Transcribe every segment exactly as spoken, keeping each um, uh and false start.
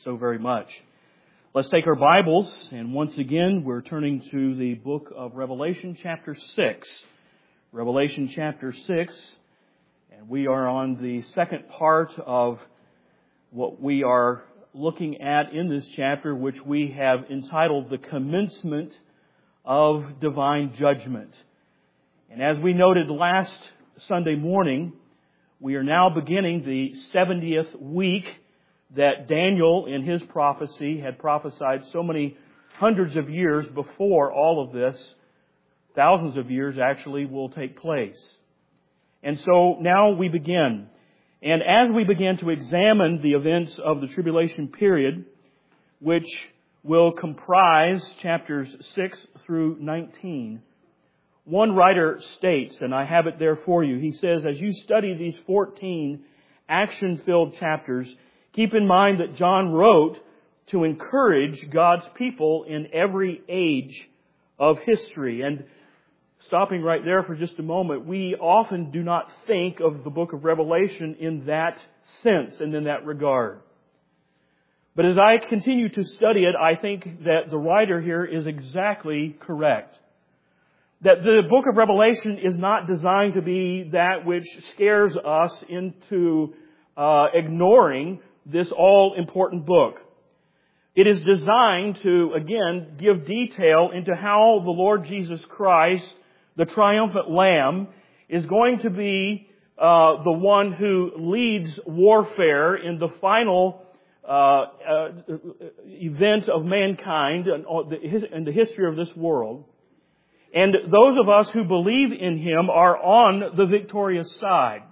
so very much. Let's take our Bibles, and once again, we're turning to the book of Revelation chapter six. Revelation chapter six, and we are on the second part of what we are looking at in this chapter, which we have entitled The Commencement of Divine Judgment. And as we noted last Sunday morning, we are now beginning the seventieth week that Daniel, in his prophecy, had prophesied so many hundreds of years before all of this, thousands of years actually, will take place. And so now we begin. And as we begin to examine the events of the tribulation period, which will comprise chapters six through nineteen, one writer states, and I have it there for you, he says, as you study these fourteen action-filled chapters, keep in mind that John wrote to encourage God's people in every age of history. And stopping right there for just a moment, we often do not think of the book of Revelation in that sense and in that regard. But as I continue to study it, I think that the writer here is exactly correct. That the book of Revelation is not designed to be that which scares us into uh, ignoring this all-important book. It is designed to, again, give detail into how the Lord Jesus Christ, the triumphant Lamb, is going to be uh, the one who leads warfare in the final uh, uh, event of mankind in the history of this world. And those of us who believe in Him are on the victorious side.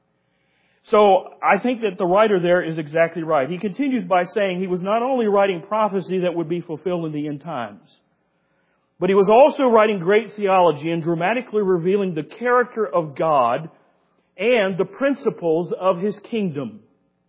So I think that the writer there is exactly right. He continues by saying he was not only writing prophecy that would be fulfilled in the end times, but he was also writing great theology and dramatically revealing the character of God and the principles of His kingdom.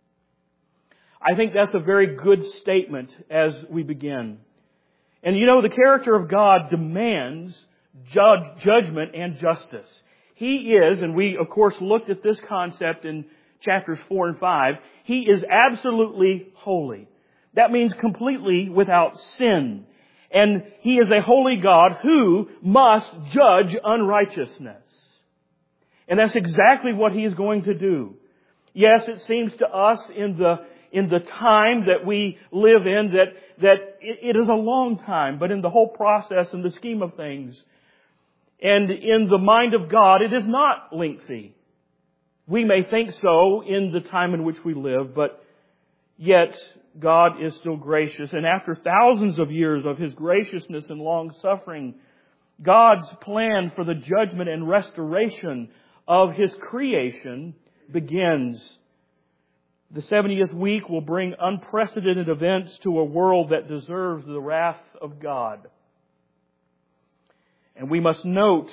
I think that's a very good statement as we begin. And you know, the character of God demands judge, judgment and justice. He is, and we of course looked at this concept in chapters four and five, He is absolutely holy. That means completely without sin. And He is a holy God who must judge unrighteousness. And that's exactly what He is going to do. Yes, it seems to us in the in the time that we live in that, that it, it is a long time, but in the whole process and the scheme of things, and in the mind of God, it is not lengthy. We may think so in the time in which we live, but yet God is still gracious. And after thousands of years of His graciousness and long-suffering, God's plan for the judgment and restoration of His creation begins. The seventieth week will bring unprecedented events to a world that deserves the wrath of God. And we must note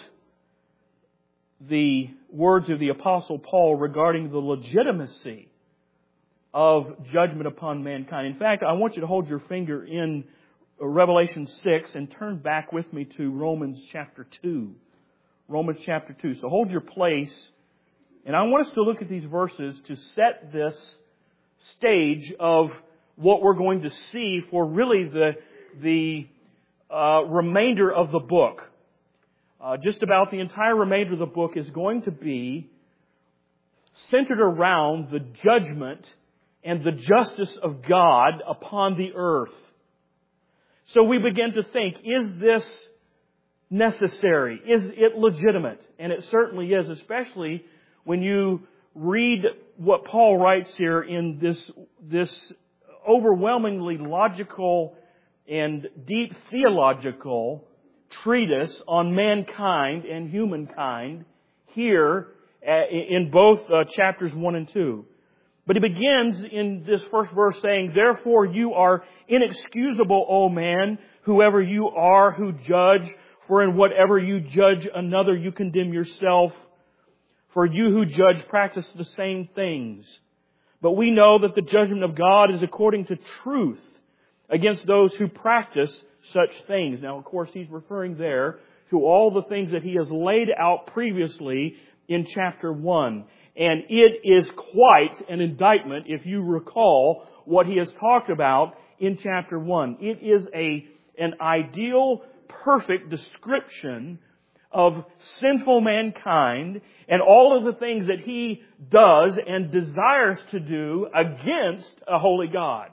the words of the Apostle Paul regarding the legitimacy of judgment upon mankind. In fact, I want you to hold your finger in Revelation six and turn back with me to Romans chapter two. Romans chapter two. So hold your place. And I want us to look at these verses to set this stage of what we're going to see for really the, the uh, remainder of the book. Uh, just about the entire remainder of the book is going to be centered around the judgment and the justice of God upon the earth. So we begin to think, is this necessary? Is it legitimate? And it certainly is, especially when you read what Paul writes here in this, this overwhelmingly logical and deep theological treatise on mankind and humankind here in both chapters one and two. But he begins in this first verse saying, therefore you are inexcusable, O man, whoever you are who judge, for in whatever you judge another you condemn yourself. For you who judge practice the same things. But we know that the judgment of God is according to truth against those who practice such things. Now, of course, he's referring there to all the things that he has laid out previously in chapter one. And it is quite an indictment, if you recall, what he has talked about in chapter one. It is a, an ideal, perfect description of sinful mankind and all of the things that he does and desires to do against a holy God.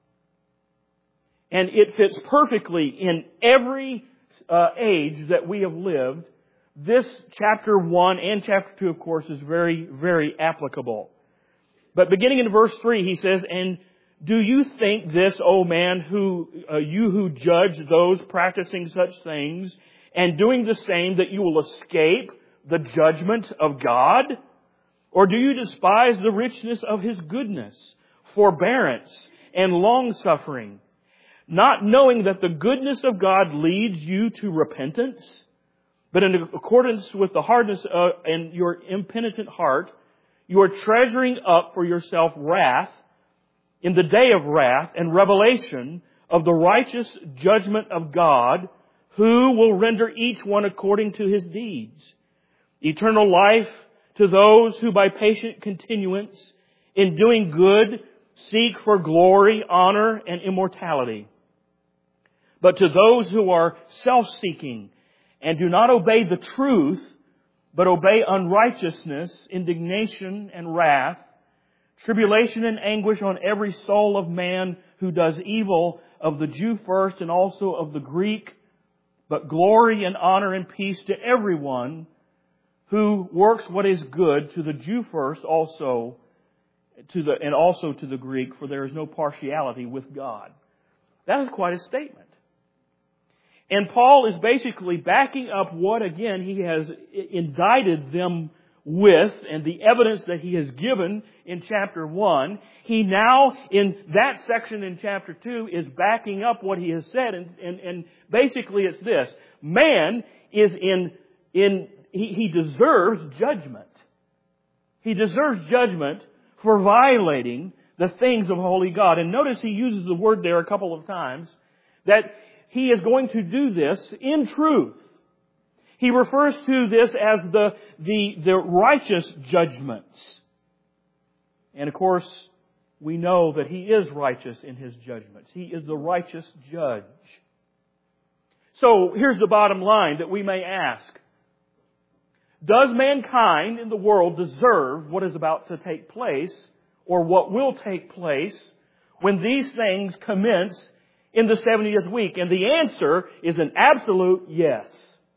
And it fits perfectly in every uh, age that we have lived. This chapter one and chapter two, of course, is very, very applicable. But beginning in verse three, he says, "And do you think this, O man, who uh, you who judge those practicing such things, and doing the same, that you will escape the judgment of God? Or do you despise the richness of His goodness, forbearance, and long-suffering, not knowing that the goodness of God leads you to repentance? But in accordance with the hardness of, and your impenitent heart, you are treasuring up for yourself wrath in the day of wrath and revelation of the righteous judgment of God, who will render each one according to his deeds. Eternal life to those who by patient continuance in doing good seek for glory, honor, and immortality. But to those who are self-seeking and do not obey the truth, but obey unrighteousness, indignation, and wrath, tribulation and anguish on every soul of man who does evil, of the Jew first and also of the Greek, but glory and honor and peace to everyone who works what is good, to the Jew first also, to the and also to the Greek, for there is no partiality with God." That is quite a statement. And Paul is basically backing up what, again, he has indicted them with, and the evidence that he has given in chapter one. He now, in that section in chapter two, is backing up what he has said, and, and, and basically it's this: man is in, in he, he deserves judgment. He deserves judgment for violating the things of holy God. And notice he uses the word there a couple of times, that he is going to do this in truth. He refers to this as the, the, the righteous judgments. And of course, we know that He is righteous in His judgments. He is the righteous judge. So here's the bottom line that we may ask. Does mankind in the world deserve what is about to take place, or what will take place, when these things commence in the seventieth week? And the answer is an absolute yes.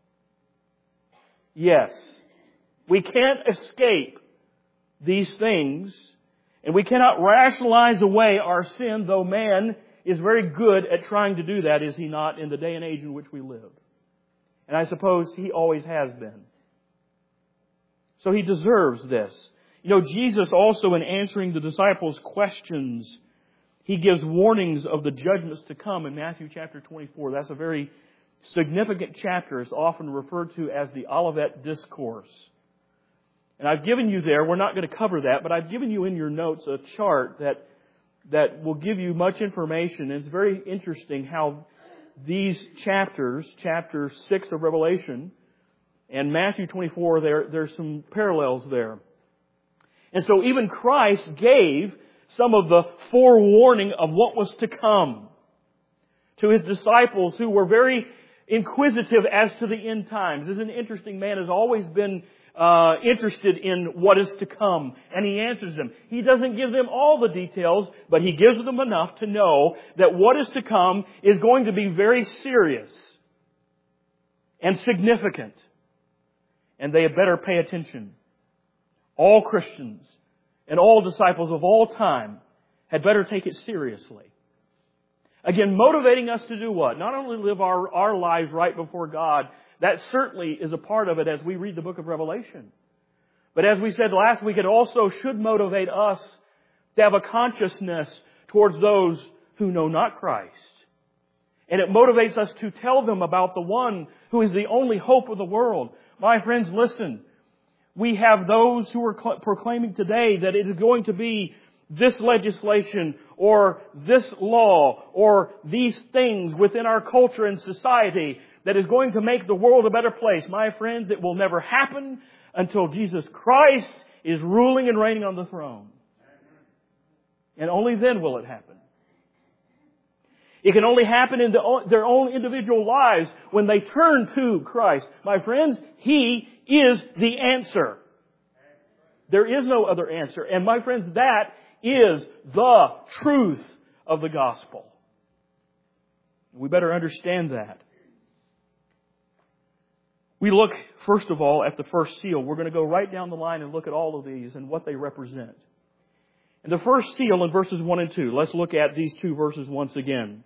Yes. We can't escape these things, and we cannot rationalize away our sin, though man is very good at trying to do that, is he not, in the day and age in which we live? And I suppose he always has been. So he deserves this. You know, Jesus also, in answering the disciples' questions, He gives warnings of the judgments to come in Matthew chapter twenty-four. That's a very significant chapter. It's often referred to as the Olivet Discourse. And I've given you there, we're not going to cover that, but I've given you in your notes a chart that that will give you much information. And it's very interesting how these chapters, chapter six of Revelation and Matthew twenty-four, there there's some parallels there. And so even Christ gave some of the forewarning of what was to come to His disciples, who were very inquisitive as to the end times. This is an interesting man, has always been uh, interested in what is to come, and he answers them. He doesn't give them all the details, but he gives them enough to know that what is to come is going to be very serious and significant, and they had better pay attention. All Christians and all disciples of all time had better take it seriously. Again, motivating us to do what? Not only live our, our lives right before God, that certainly is a part of it as we read the book of Revelation. But as we said last week, it also should motivate us to have a consciousness towards those who know not Christ. And it motivates us to tell them about the one who is the only hope of the world. My friends, listen. We have those who are proclaiming today that it is going to be this legislation or this law or these things within our culture and society that is going to make the world a better place. My friends, it will never happen until Jesus Christ is ruling and reigning on the throne. And only then will it happen. It can only happen in the, their own individual lives when they turn to Christ. My friends, He is the answer. There is no other answer. And my friends, that is the truth of the gospel. We better understand that. We look, first of all, at the first seal. We're going to go right down the line and look at all of these and what they represent. And the first seal in verses one and two, let's look at these two verses once again.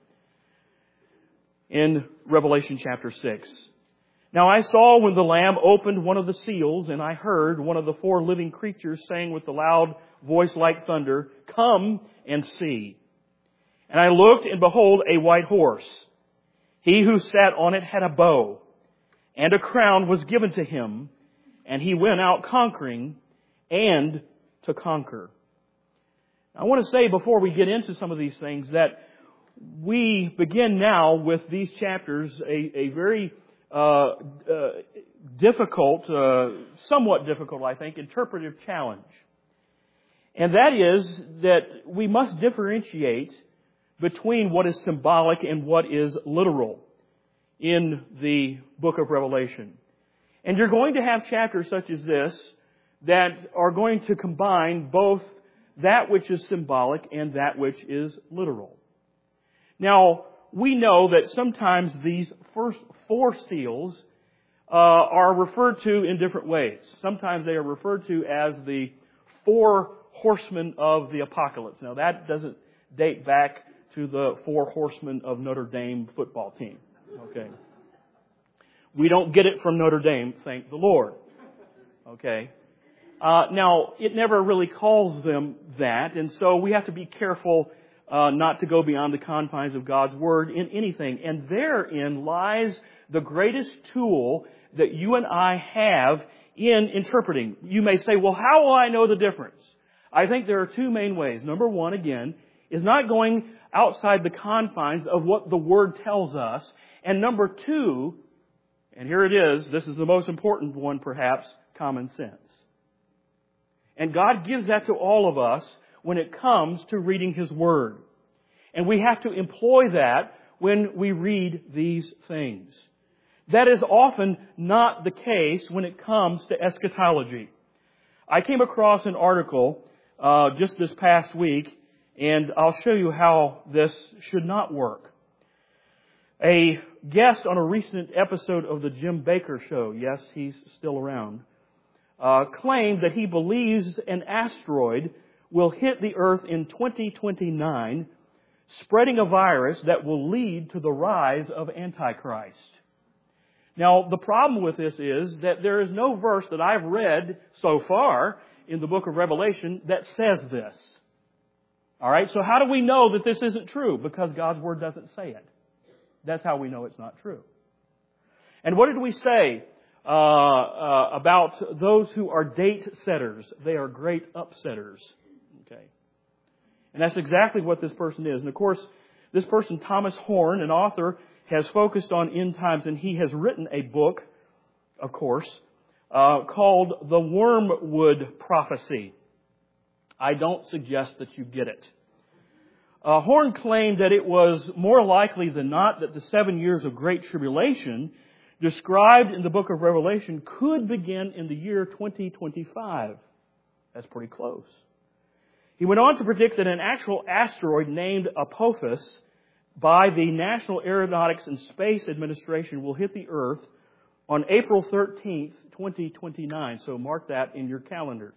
In Revelation chapter six. Now I saw when the Lamb opened one of the seals, and I heard one of the four living creatures saying with a loud voice like thunder, "Come and see." And I looked, and behold, a white horse. He who sat on it had a bow, and a crown was given to him, and he went out conquering and to conquer. I want to say before we get into some of these things that we begin now with these chapters a, a very uh, uh, difficult, uh, somewhat difficult, I think, interpretive challenge. And that is that we must differentiate between what is symbolic and what is literal in the book of Revelation. And you're going to have chapters such as this that are going to combine both that which is symbolic and that which is literal. Now, we know that sometimes these first four seals uh, are referred to in different ways. Sometimes they are referred to as the four horsemen of the apocalypse. Now, that doesn't date back to the four horsemen of Notre Dame football team. Okay. We don't get it from Notre Dame, thank the Lord. Okay. Uh, now, it never really calls them that, and so we have to be careful uh, not to go beyond the confines of God's Word in anything. And therein lies the greatest tool that you and I have in interpreting. You may say, well, how will I know the difference? I think there are two main ways. Number one, again, is not going outside the confines of what the Word tells us. And number two, and here it is, this is the most important one perhaps, common sense. And God gives that to all of us when it comes to reading His Word. And we have to employ that when we read these things. That is often not the case when it comes to eschatology. I came across an article uh, just this past week, and I'll show you how this should not work. A guest on a recent episode of the Jim Baker Show, yes, he's still around, uh, claimed that he believes an asteroid will hit the Earth in twenty twenty-nine, spreading a virus that will lead to the rise of Antichrist. Now, the problem with this is that there is no verse that I've read so far in the book of Revelation that says this. All right, so how do we know that this isn't true? Because God's Word doesn't say it. That's how we know it's not true. And what did we say uh, uh, about those who are date setters? They are great upsetters. Okay. And that's exactly what this person is. And of course, this person, Thomas Horn, an author, has focused on end times, and he has written a book, of course, uh, called The Wormwood Prophecy. I don't suggest that you get it. Uh, Horn claimed that it was more likely than not that the seven years of Great Tribulation described in the book of Revelation could begin in the year twenty twenty-five. That's pretty close. He went on to predict that an actual asteroid named Apophis by the National Aeronautics and Space Administration will hit the Earth on April thirteenth, twenty twenty-nine. So mark that in your calendars.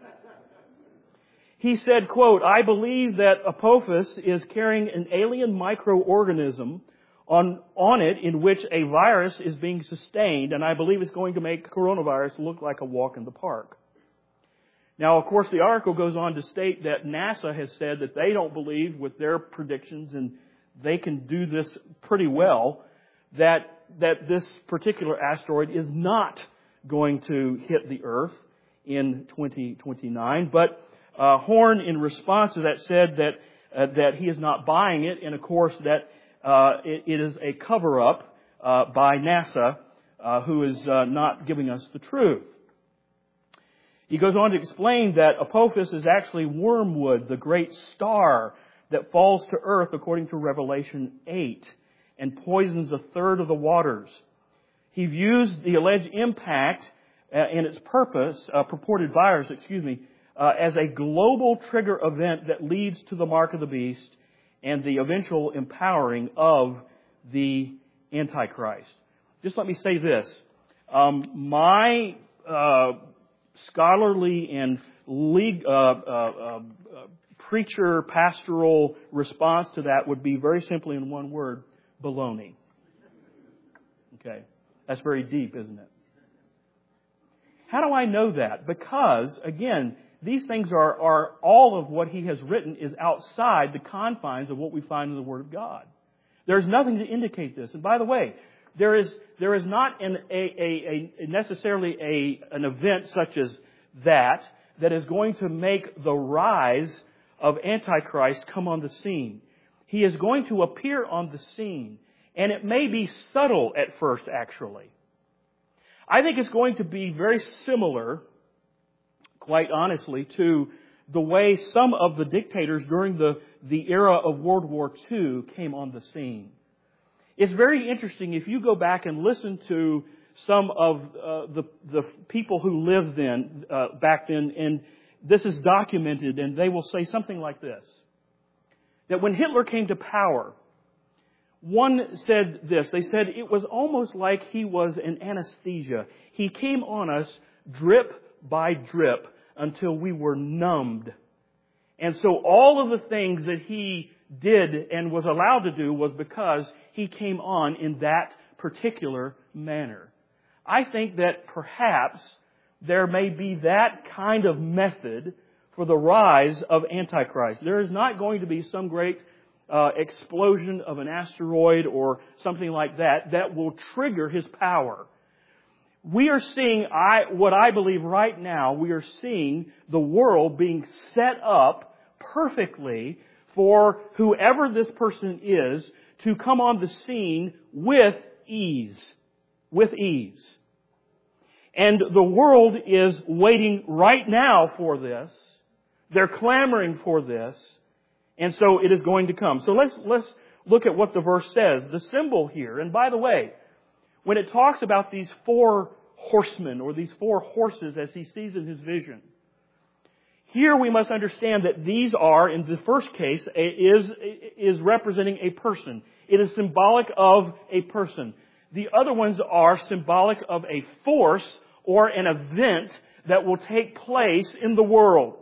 He said, quote, "I believe that Apophis is carrying an alien microorganism on, on it in which a virus is being sustained, and I believe it's going to make coronavirus look like a walk in the park." Now, of course, the article goes on to state that NASA has said that they don't believe with their predictions, and they can do this pretty well, that, that this particular asteroid is not going to hit the Earth in twenty twenty-nine. But uh, Horn, in response to that, said that uh, that he is not buying it, and of course that uh, it, it is a cover-up uh, by NASA, uh, who is uh, not giving us the truth. He goes on to explain that Apophis is actually wormwood, the great star that falls to earth according to Revelation eight and poisons a third of the waters. He views the alleged impact uh, and its purpose, uh, purported virus, excuse me, uh, as a global trigger event that leads to the mark of the beast and the eventual empowering of the Antichrist. Just let me say this. Um, my uh, scholarly and league, uh, uh, uh, preacher pastoral response to that would be very simply in one word, baloney. Okay. That's very deep, isn't it? How do I know that? Because, again, these things are, are all of what he has written is outside the confines of what we find in the Word of God. There's nothing to indicate this. And by the way, there is there is not an, a, a, a necessarily a an event such as that that is going to make the rise of Antichrist come on the scene. He is going to appear on the scene. And it may be subtle at first, actually. I think it's going to be very similar, quite honestly, to the way some of the dictators during the, the era of World War Two came on the scene. It's very interesting if you go back and listen to some of uh, the, the people who lived then, uh, back then, and this is documented, and they will say something like this. That when Hitler came to power, one said this. They said it was almost like he was an anesthesia. He came on us drip by drip until we were numbed. And so all of the things that he did and was allowed to do was because he came on in that particular manner. I think that perhaps there may be that kind of method for the rise of Antichrist. There is not going to be some great Uh, explosion of an asteroid or something like that that will trigger his power. We are seeing, I, what I believe right now, we are seeing the world being set up perfectly for whoever this person is to come on the scene with ease. With ease. And the world is waiting right now for this. They're clamoring for this. And so it is going to come. So let's, let's look at what the verse says. The symbol here, and by the way, when it talks about these four horsemen or these four horses as he sees in his vision, here we must understand that these are, in the first case, is, is representing a person. It is symbolic of a person. The other ones are symbolic of a force or an event that will take place in the world.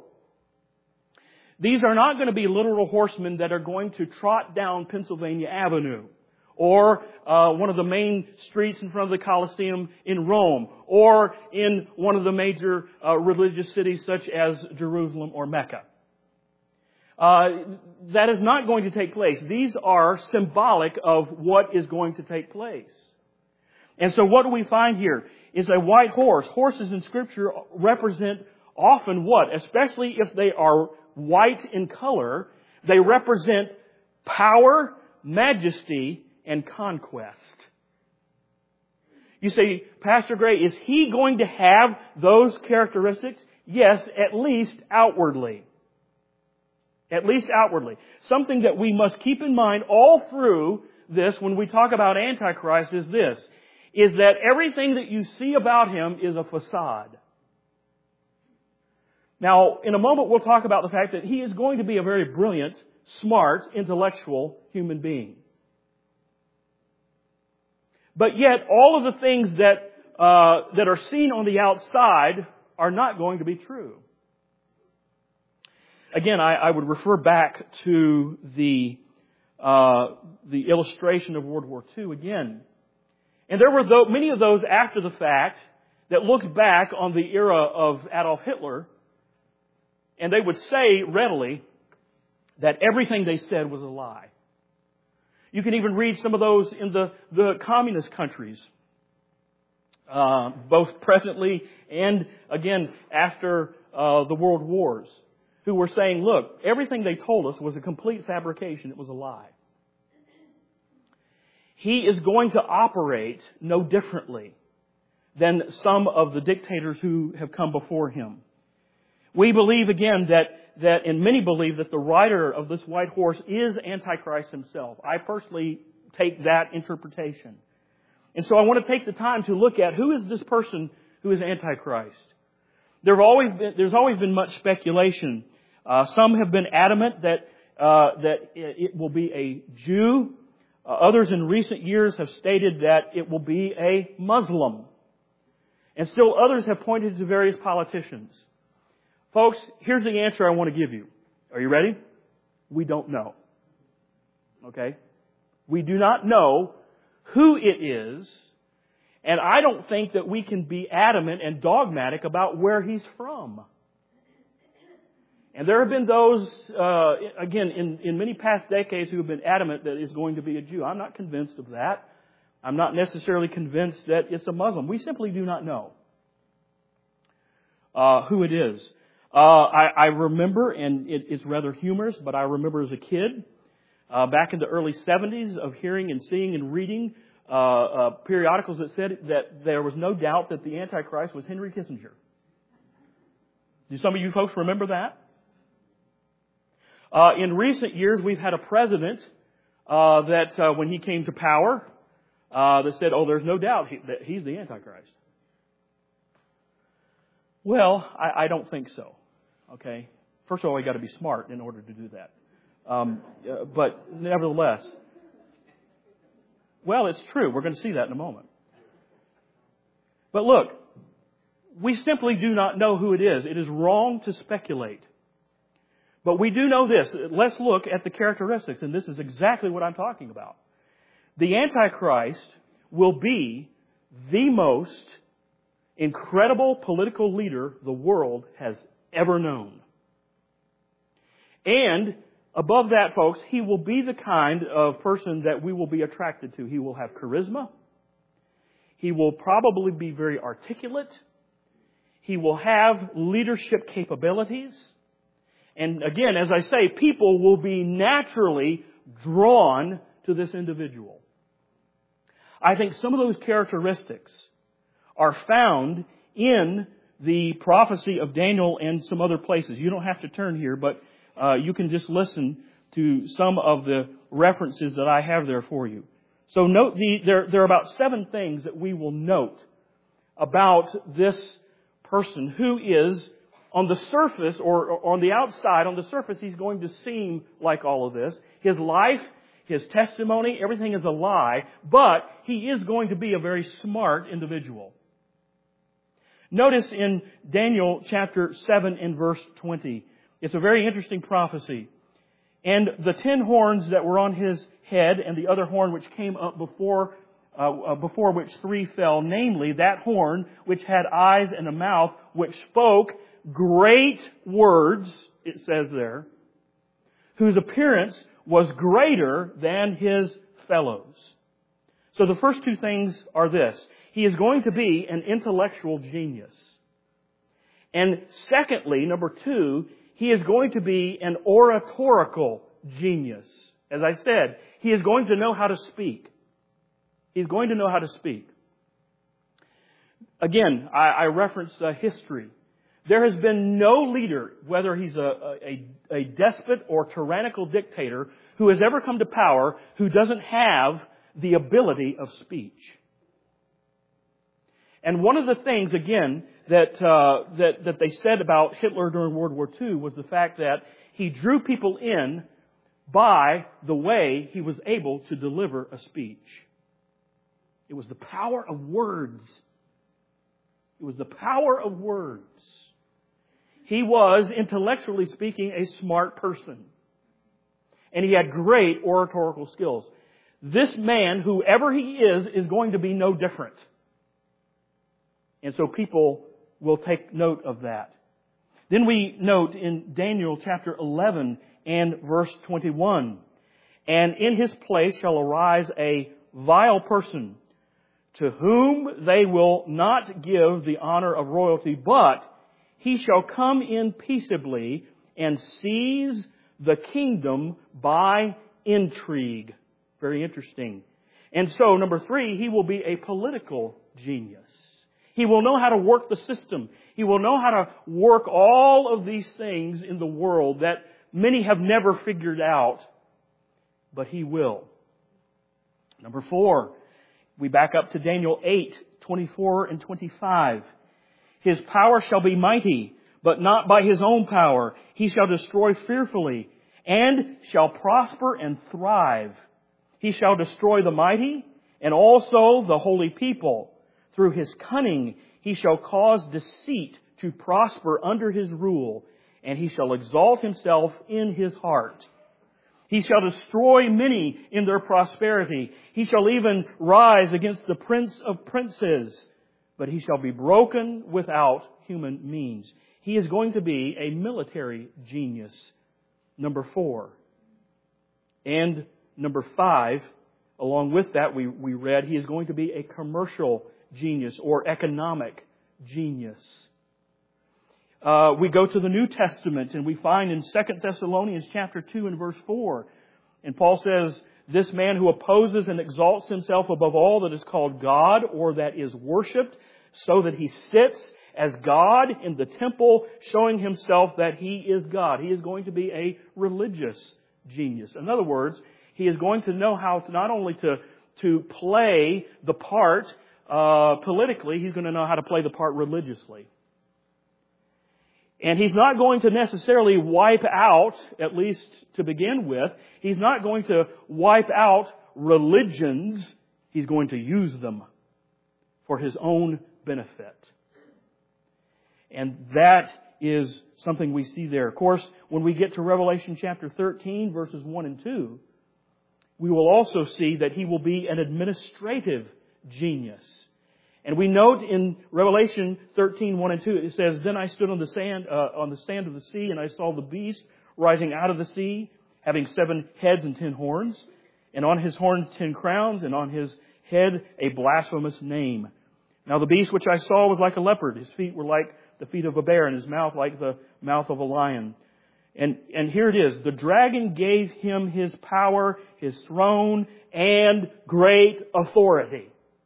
These are not going to be literal horsemen that are going to trot down Pennsylvania Avenue or uh, one of the main streets in front of the Colosseum in Rome or in one of the major uh, religious cities such as Jerusalem or Mecca. Uh, that is not going to take place. These are symbolic of what is going to take place. And so what do we find here is a white horse. Horses in Scripture represent often what? Especially if they are white in color, they represent power, majesty, and conquest. You say, Pastor Gray, is he going to have those characteristics? Yes, at least outwardly. At least outwardly. Something that we must keep in mind all through this when we talk about Antichrist is this, is that everything that you see about him is a facade. Now, in a moment we'll talk about the fact that he is going to be a very brilliant, smart, intellectual human being. But yet, all of the things that uh, that are seen on the outside are not going to be true. Again, I, I would refer back to the uh, the illustration of World War Two again. And there were th- many of those after the fact that looked back on the era of Adolf Hitler, and they would say readily that everything they said was a lie. You can even read some of those in the, the communist countries, uh, both presently and, again, after uh, the world wars, who were saying, look, everything they told us was a complete fabrication. It was a lie. He is going to operate no differently than some of the dictators who have come before him. We believe again that, that, and many believe that the rider of this white horse is Antichrist himself. I personally take that interpretation. And so I want to take the time to look at who is this person who is Antichrist. There have always been, there's always been much speculation. Uh, some have been adamant that uh, that it will be a Jew. Uh, others in recent years have stated that it will be a Muslim. And still others have pointed to various politicians. Folks, here's the answer I want to give you. Are you ready? We don't know. Okay? We do not know who it is, and I don't think that we can be adamant and dogmatic about where he's from. And there have been those, uh, again, in, in many past decades who have been adamant that it's going to be a Jew. I'm not convinced of that. I'm not necessarily convinced that it's a Muslim. We simply do not know uh, who it is. Uh, I, I remember, and it, it's rather humorous, but I remember as a kid, uh, back in the early seventies, of hearing and seeing and reading uh, uh, periodicals that said that there was no doubt that the Antichrist was Henry Kissinger. Do some of you folks remember that? Uh, in recent years, we've had a president uh, that, uh, when he came to power, uh, that said, "Oh, there's no doubt he, that he's the Antichrist." Well, I, I don't think so. Okay, first of all, we got to be smart in order to do that. Um, uh, but nevertheless, well, it's true. We're going to see that in a moment. But look, we simply do not know who it is. It is wrong to speculate. But we do know this. Let's look at the characteristics, and this is exactly what I'm talking about. The Antichrist will be the most incredible political leader the world has ever known. And above that, folks, he will be the kind of person that we will be attracted to. He will have charisma. He will probably be very articulate. He will have leadership capabilities. And again, as I say, people will be naturally drawn to this individual. I think some of those characteristics are found in the prophecy of Daniel and some other places. You don't have to turn here, but uh, you can just listen to some of the references that I have there for you. So note the, there, there are about seven things that we will note about this person who is, on the surface or, or on the outside, on the surface, he's going to seem like all of this. His life, his testimony, everything is a lie, but he is going to be a very smart individual. Notice in Daniel chapter seven and verse twenty, it's a very interesting prophecy. "And the ten horns that were on his head, and the other horn which came up before uh, before which three fell, namely that horn which had eyes and a mouth, which spoke great words," it says there, "whose appearance was greater than his fellows." So the first two things are this. He is going to be an intellectual genius. And secondly, number two, he is going to be an oratorical genius. As I said, he is going to know how to speak. He's going to know how to speak. Again, I, I reference uh, history. There has been no leader, whether he's a, a, a despot or tyrannical dictator, who has ever come to power who doesn't have the ability of speech. And one of the things, again, that, uh, that, that they said about Hitler during World War Two was the fact that he drew people in by the way he was able to deliver a speech. It was the power of words. It was the power of words. He was, intellectually speaking, a smart person. And he had great oratorical skills. This man, whoever he is, is going to be no different. And so people will take note of that. Then we note in Daniel chapter eleven and verse twenty-one, "And in his place shall arise a vile person, to whom they will not give the honor of royalty, but he shall come in peaceably and seize the kingdom by intrigue." Very interesting. And so, number three, he will be a political genius. He will know how to work the system. He will know how to work all of these things in the world that many have never figured out, but He will. Number four, we back up to Daniel eight, twenty-four and twenty-five. His power shall be mighty, but not by His own power. He shall destroy fearfully, and shall prosper and thrive. He shall destroy the mighty, and also the holy people. Through His cunning He shall cause deceit to prosper under His rule, and He shall exalt Himself in His heart. He shall destroy many in their prosperity. He shall even rise against the prince of princes, but he shall be broken without human means. He is going to be a military genius. Number four. And number five, along with that we, we read, he is going to be a commercial genius or economic genius. Uh, we go to the New Testament and we find in Second Thessalonians chapter two and verse four, and Paul says, this man who opposes and exalts himself above all that is called God or that is worshipped, so that he sits as God in the temple, showing himself that he is God. He is going to be a religious genius. In other words, he is going to know how to not only to, to play the part uh, politically, he's going to know how to play the part religiously. And he's not going to necessarily wipe out, at least to begin with, he's not going to wipe out religions. He's going to use them for his own benefit. And that is something we see there. Of course, when we get to Revelation chapter thirteen, verses one and two, we will also see that he will be an administrative genius. And we note in Revelation thirteen, one and two, it says, Then I stood on the sand, uh, on the sand of the sea, and I saw the beast rising out of the sea, having seven heads and ten horns, and on his horns ten crowns, and on his head a blasphemous name. Now the beast which I saw was like a leopard. His feet were like the feet of a bear, and his mouth like the mouth of a lion. And, and here it is. The dragon gave him his power, his throne, and great authority.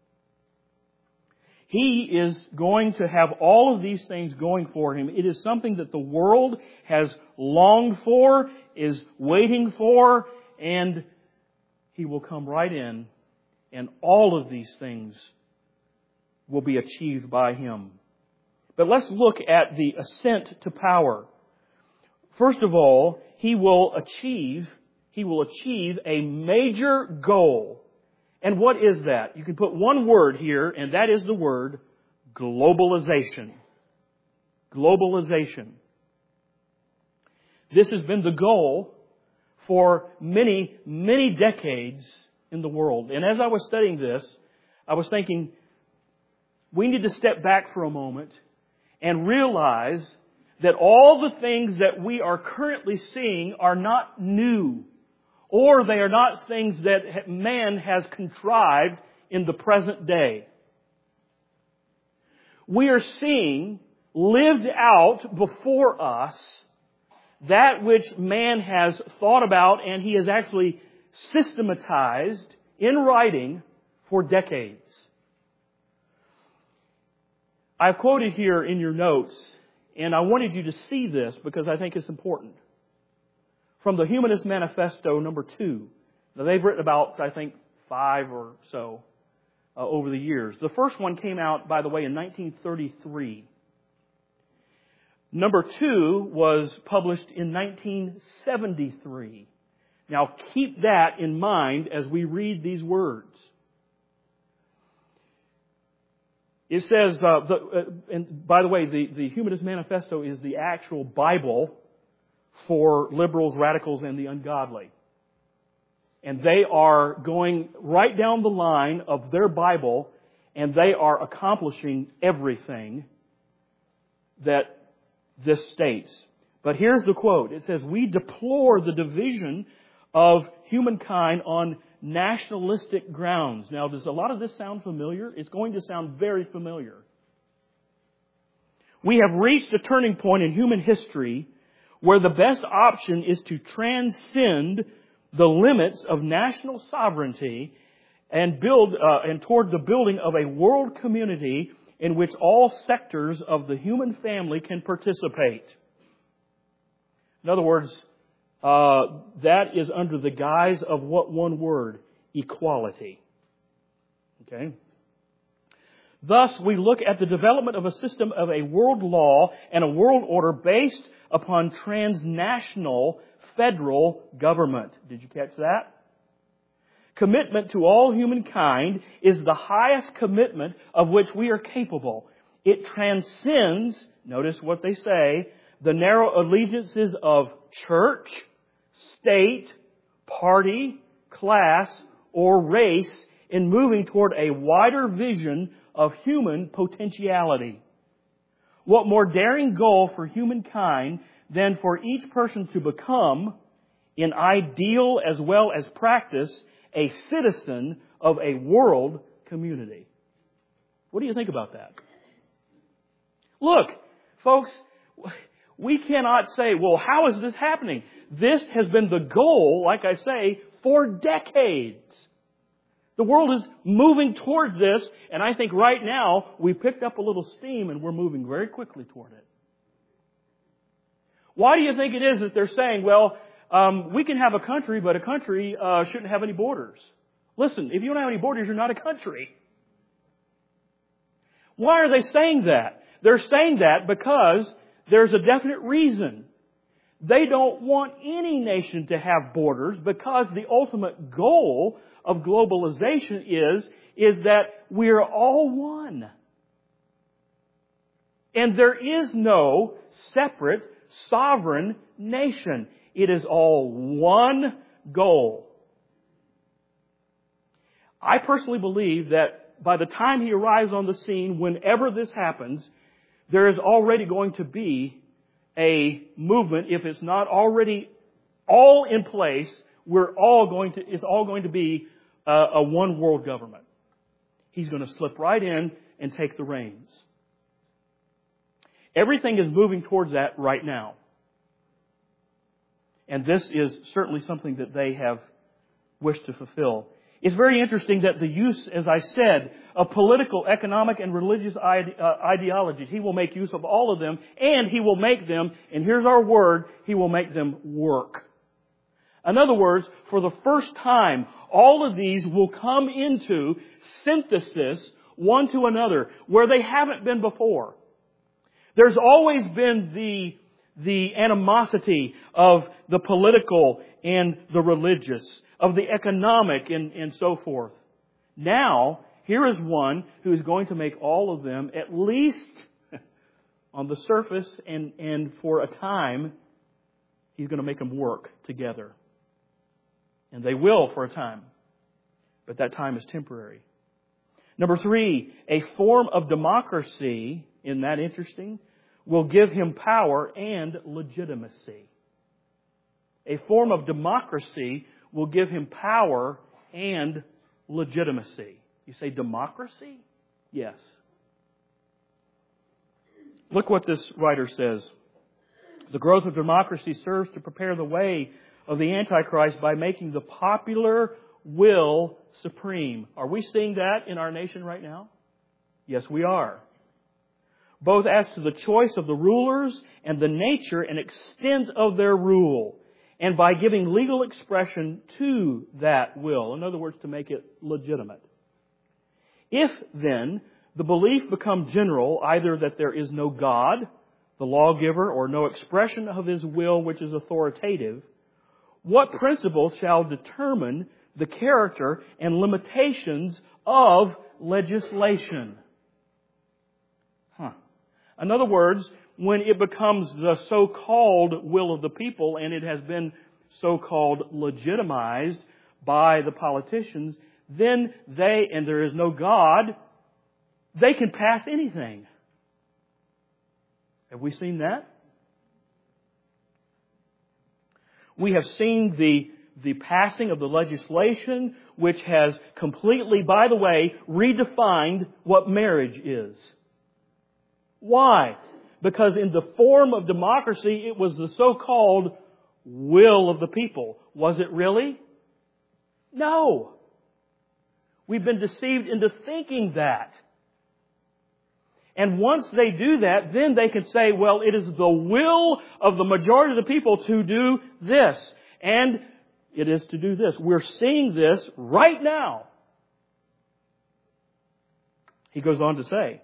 He is going to have all of these things going for him. It is something that the world has longed for, is waiting for, and he will come right in, and all of these things will be achieved by him. But let's look at the ascent to power. First of all, he will achieve, he will achieve a major goal. And what is that? You can put one word here, and that is the word globalization. Globalization. This has been the goal for many, many decades in the world. And as I was studying this, I was thinking, we need to step back for a moment and realize that all the things that we are currently seeing are not new. Or they are not things that man has contrived in the present day. We are seeing lived out before us that which man has thought about and he has actually systematized in writing for decades. I've quoted here in your notes, and I wanted you to see this because I think it's important. From the Humanist Manifesto, number two. Now, they've written about, I think, five or so uh, over the years. The first one came out, by the way, in nineteen thirty-three. Number two was published in nineteen seventy-three. Now, keep that in mind as we read these words. It says, uh, the, uh, and by the way, the, the Humanist Manifesto is the actual Bible for liberals, radicals, and the ungodly. And they are going right down the line of their Bible, and they are accomplishing everything that this states. But here's the quote. It says, "We deplore the division of humankind on nationalistic grounds." Now, does a lot of this sound familiar? It's going to sound very familiar. "We have reached a turning point in human history where the best option is to transcend the limits of national sovereignty and build uh, and toward the building of a world community in which all sectors of the human family can participate. In other words, uh, that is under the guise of what one word? Equality. Okay? Thus, we look at the development of a system of a world law and a world order based upon transnational federal government. Did you catch that? Commitment to all humankind is the highest commitment of which we are capable. It transcends, notice what they say, the narrow allegiances of church, state, party, class, or race in moving toward a wider vision of human potentiality. What more daring goal for humankind than for each person to become, in ideal as well as practice, a citizen of a world community? What do you think about that? Look, folks, we cannot say, well, how is this happening? This has been the goal, like I say, for decades. The world is moving towards this, and I think right now we've picked up a little steam and we're moving very quickly toward it. Why do you think it is that they're saying, well, um, we can have a country, but a country uh, shouldn't have any borders? Listen, if you don't have any borders, you're not a country. Why are they saying that? They're saying that because there's a definite reason. They don't want any nation to have borders because the ultimate goal of globalization is, is that we're all one. And there is no separate sovereign nation. It is all one goal. I personally believe that by the time he arrives on the scene, whenever this happens, there is already going to be a movement, if it's not already all in place, we're all going to, it's all going to be a, a one world government. He's going to slip right in and take the reins. Everything is moving towards that right now. And this is certainly something that they have wished to fulfill. It's very interesting that the use, as I said, of political, economic, and religious ide- uh, ideologies, He will make use of all of them, and He will make them, and here's our word, He will make them work. In other words, for the first time, all of these will come into synthesis one to another, where they haven't been before. There's always been the, the animosity of the political and the religious, of the economic and, and so forth. Now, here is one who is going to make all of them, at least on the surface and, and for a time, He's going to make them work together. And they will for a time. But that time is temporary. Number three, a form of democracy, isn't that interesting, will give him power and legitimacy. A form of democracy will give him power and legitimacy. You say democracy? Yes. Look what this writer says. The growth of democracy serves to prepare the way of the Antichrist by making the popular will supreme. Are we seeing that in our nation right now? Yes, we are. Both as to the choice of the rulers and the nature and extent of their rule, and by giving legal expression to that will. In other words, to make it legitimate. If, then, the belief become general, either that there is no God, the lawgiver, or no expression of His will which is authoritative, what principle shall determine the character and limitations of legislation? Huh. In other words, when it becomes the so-called will of the people and it has been so-called legitimized by the politicians, then they, and there is no God, they can pass anything. Have we seen that? We have seen the, the passing of the legislation which has completely, by the way, redefined what marriage is. Why? Because in the form of democracy, it was the so-called will of the people. Was it really? No. We've been deceived into thinking that. And once they do that, then they can say, well, it is the will of the majority of the people to do this. And it is to do this. We're seeing this right now. He goes on to say,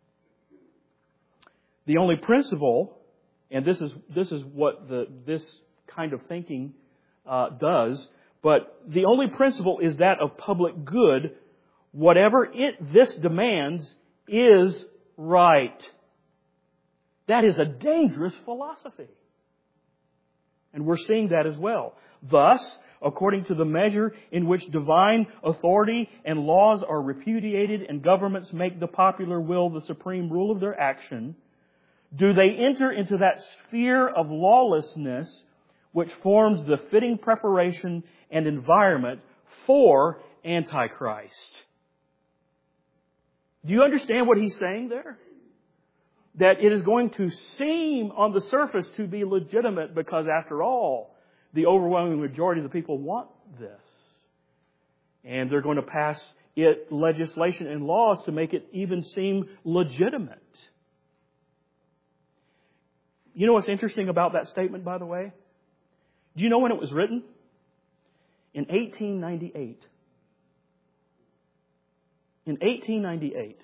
the only principle, and this is this is what the this kind of thinking uh, does, but the only principle is that of public good. Whatever it this demands is right. That is a dangerous philosophy. And we're seeing that as well. Thus, according to the measure in which divine authority and laws are repudiated and governments make the popular will the supreme rule of their action, do they enter into that sphere of lawlessness which forms the fitting preparation and environment for Antichrist. Do you understand what he's saying there? That it is going to seem on the surface to be legitimate because, after all, the overwhelming majority of the people want this. And they're going to pass it legislation and laws to make it even seem legitimate. You know what's interesting about that statement, by the way? Do you know when it was written? In eighteen ninety-eight. In eighteen ninety-eight.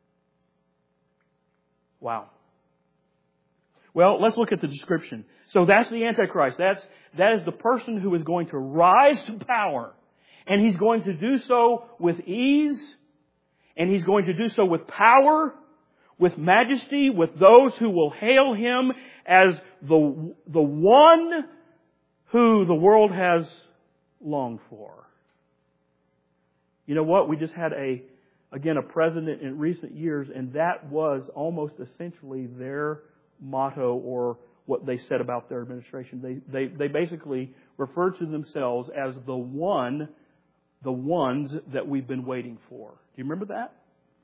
Wow. Well, let's look at the description. So that's the Antichrist. That's, that is the person who is going to rise to power. And he's going to do so with ease. And he's going to do so with power, with majesty, with those who will hail him as the, the one who the world has longed for. You know what? We just had a, again, a president in recent years, and that was almost essentially their motto, or what they said about their administration. They, they, they basically referred to themselves as the one, the ones that we've been waiting for. Do you remember that?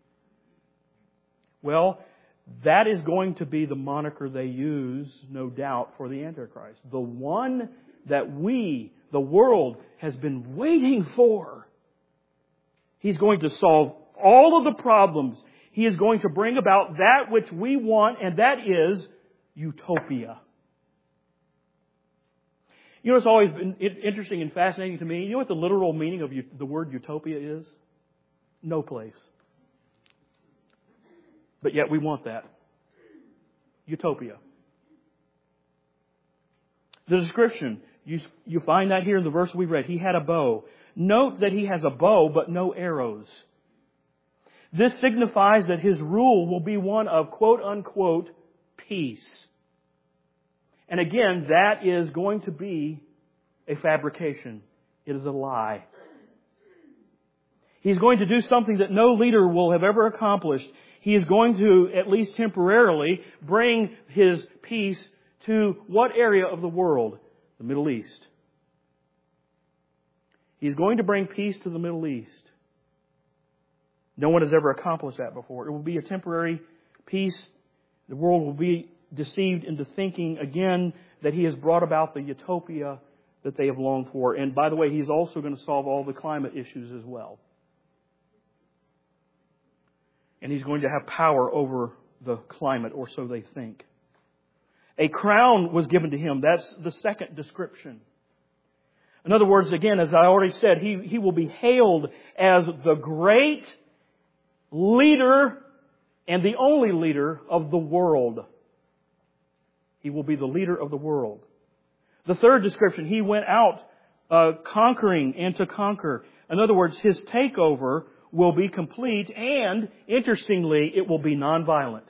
Well, that is going to be the moniker they use, no doubt, for the Antichrist. The one that we, the world, has been waiting for. He's going to solve all of the problems. He is going to bring about that which we want, and that is utopia. You know what's always been interesting and fascinating to me? You know what the literal meaning of the word utopia is? No place. But yet we want that. Utopia. The description, you, you find that here in the verse we read. He had a bow. Note that he has a bow, but no arrows. This signifies that his rule will be one of quote unquote peace. And again, that is going to be a fabrication. It is a lie. He's going to do something that no leader will have ever accomplished. He is going to, at least temporarily, bring his peace to what area of the world? The Middle East. He's going to bring peace to the Middle East. No one has ever accomplished that before. It will be a temporary peace. The world will be deceived into thinking again that he has brought about the utopia that they have longed for. And by the way, he's also going to solve all the climate issues as well. And he's going to have power over the climate, or so they think. A crown was given to him. That's the second description. In other words, again, as I already said, he, he will be hailed as the great leader and the only leader of the world. He will be the leader of the world. The third description, he went out uh, conquering and to conquer. In other words, his takeover will be complete, and, interestingly, it will be nonviolent.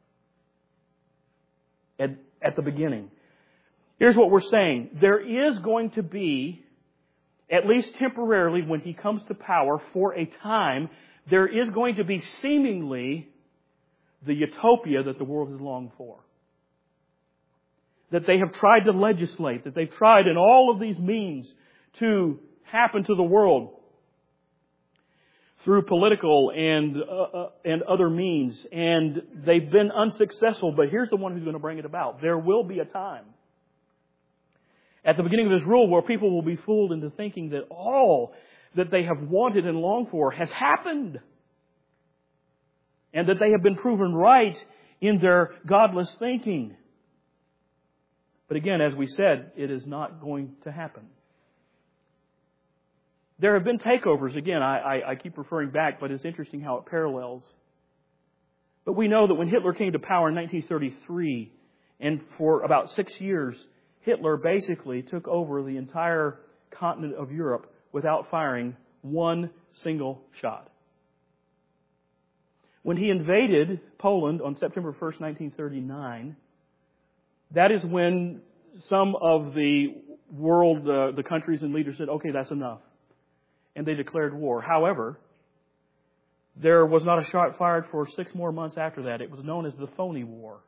At, at the beginning. Here's what we're saying. There is going to be, at least temporarily, when he comes to power for a time, there is going to be seemingly the utopia that the world has longed for. That they have tried to legislate, that they've tried in all of these means to happen to the world through political and uh, and other means, and they've been unsuccessful. But here's the one who's going to bring it about. There will be a time at the beginning of this rule where people will be fooled into thinking that all that they have wanted and longed for has happened. and that they have been proven right in their godless thinking. But again, as we said, it is not going to happen. There have been takeovers. Again, I, I, I keep referring back, but it's interesting how it parallels. But we know that when Hitler came to power in nineteen thirty-three, and for about six years, Hitler basically took over the entire continent of Europe without firing one single shot. When he invaded Poland on September first, nineteen thirty-nine, that is when some of the world, uh, the countries and leaders said, okay, that's enough. And they declared war. However, there was not a shot fired for six more months after that. It was known as the Phony War.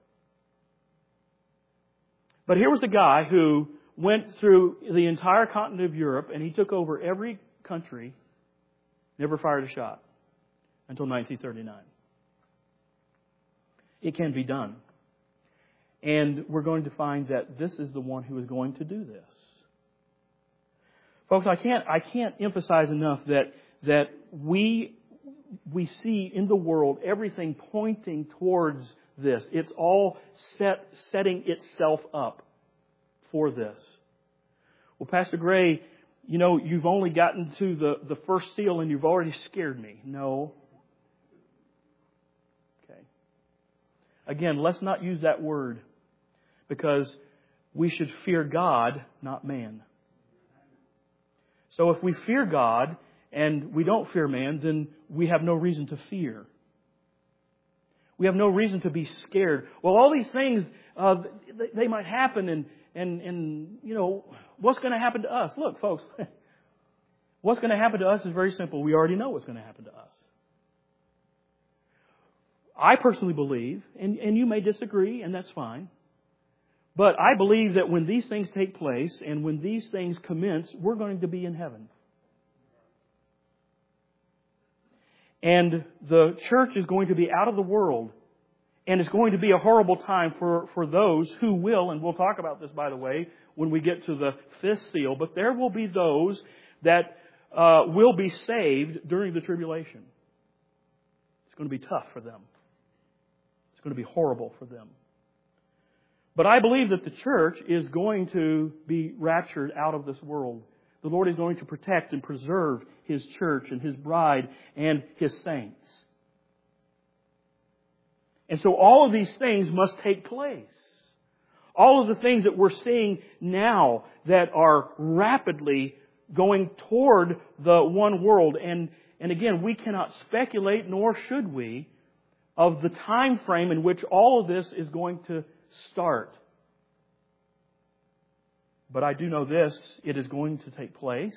But here was a guy who went through the entire continent of Europe, and he took over every country, never fired a shot until nineteen thirty-nine. It can be done. And we're going to find that this is the one who is going to do this. Folks, I can't I can't emphasize enough that that we we see in the world everything pointing towards this. It's all set setting itself up for this. Well, Pastor Gray, you know, you've only gotten to the, the first seal and you've already scared me. No. Okay. Again, let's not use that word, because we should fear God, not man. So if we fear God and we don't fear man, then we have no reason to fear. We have no reason to be scared. Well, all these things, uh, they might happen, and, and, and, you know, what's going to happen to us? Look, folks, what's going to happen to us is very simple. We already know what's going to happen to us. I personally believe, and, and you may disagree, and that's fine, but I believe that when these things take place and when these things commence, we're going to be in heaven. And the church is going to be out of the world. And it's going to be a horrible time for, for those who will, and we'll talk about this, by the way, when we get to the fifth seal, but there will be those that uh, will be saved during the tribulation. It's going to be tough for them. It's going to be horrible for them. But I believe that the church is going to be raptured out of this world. The Lord is going to protect and preserve His church and His bride and His saints. And so all of these things must take place. All of the things that we're seeing now that are rapidly going toward the one world. And, and again, we cannot speculate, nor should we, of the time frame in which all of this is going to start. But I do know this, it is going to take place.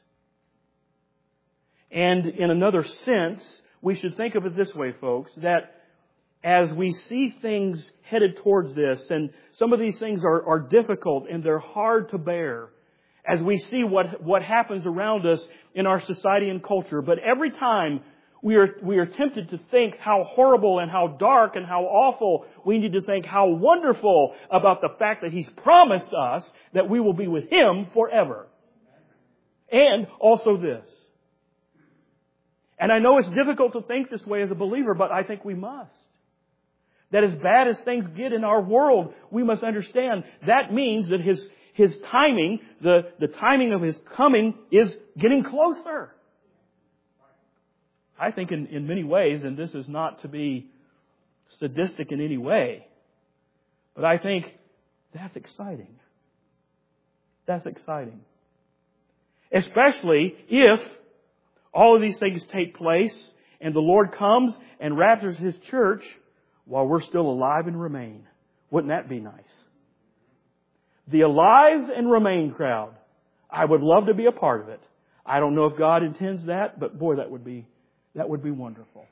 And in another sense, we should think of it this way, folks, that as we see things headed towards this, and some of these things are, are difficult and they're hard to bear, as we see what, what happens around us in our society and culture, but every time we are, we are tempted to think how horrible and how dark and how awful, we need to think how wonderful about the fact that He's promised us that we will be with Him forever. And also this. And I know it's difficult to think this way as a believer, but I think we must. That as bad as things get in our world, we must understand that means that His, His timing, the, the timing of His coming is getting closer. I think in, in many ways, and this is not to be sadistic in any way, but I think that's exciting. That's exciting. Especially if all of these things take place and the Lord comes and raptures His church while we're still alive and remain. Wouldn't that be nice? The alive and remain crowd. I would love to be a part of it. I don't know if God intends that, but boy, that would be that would be wonderful.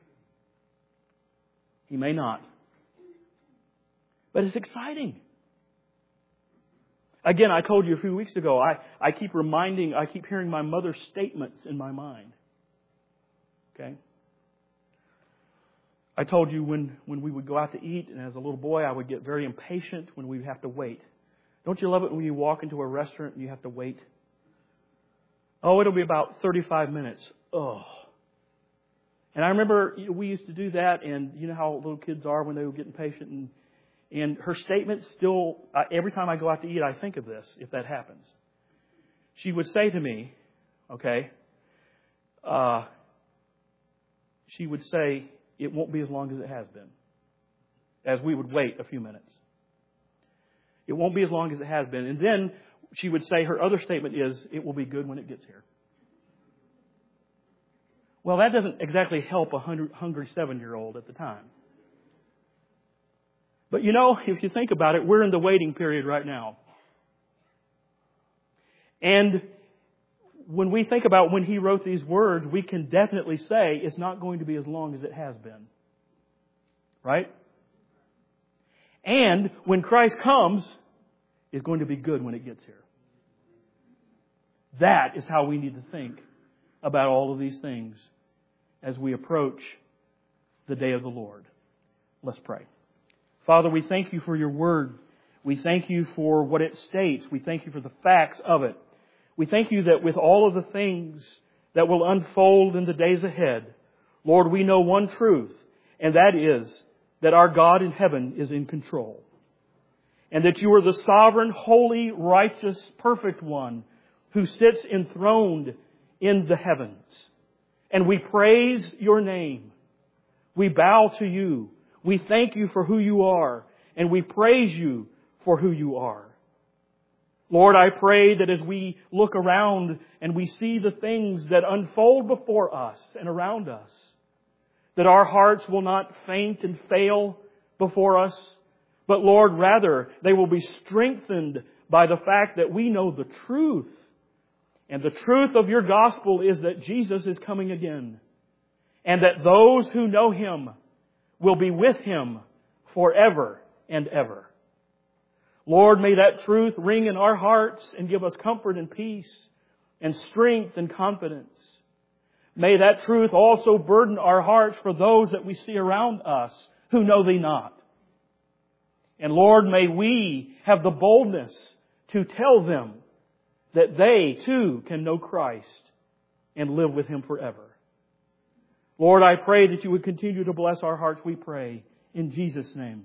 He may not. But it's exciting. Again, I told you a few weeks ago, I, I keep reminding, I keep hearing my mother's statements in my mind. Okay? I told you when, when we would go out to eat, and as a little boy, I would get very impatient when we would have to wait. Don't you love it when you walk into a restaurant and you have to wait? Oh, it'll be about thirty-five minutes. Oh. And I remember we used to do that, and you know how little kids are when they were getting patient. And, and her statement still, uh, every time I go out to eat, I think of this, if that happens. She would say to me, okay, uh, she would say, it won't be as long as it has been. As we would wait a few minutes. It won't be as long as it has been. And then she would say, her other statement is, it will be good when it gets here. Well, that doesn't exactly help a hungry seven-year-old at the time. But you know, if you think about it, we're in the waiting period right now. And when we think about when He wrote these words, we can definitely say it's not going to be as long as it has been. Right? And when Christ comes, it's going to be good when it gets here. That is how we need to think about all of these things as we approach the day of the Lord. Let's pray. Father, we thank You for Your Word. We thank You for what it states. We thank You for the facts of it. We thank You that with all of the things that will unfold in the days ahead, Lord, we know one truth, and that is that our God in heaven is in control. And that You are the sovereign, holy, righteous, perfect one who sits enthroned in the heavens. And we praise Your name. We bow to You. We thank You for who You are. And we praise You for who You are. Lord, I pray that as we look around and we see the things that unfold before us and around us, that our hearts will not faint and fail before us, but Lord, rather they will be strengthened by the fact that we know the truth. And the truth of Your gospel is that Jesus is coming again. And that those who know Him will be with Him forever and ever. Lord, may that truth ring in our hearts and give us comfort and peace and strength and confidence. May that truth also burden our hearts for those that we see around us who know Thee not. And Lord, may we have the boldness to tell them that they too can know Christ and live with Him forever. Lord, I pray that You would continue to bless our hearts, we pray, in Jesus' name.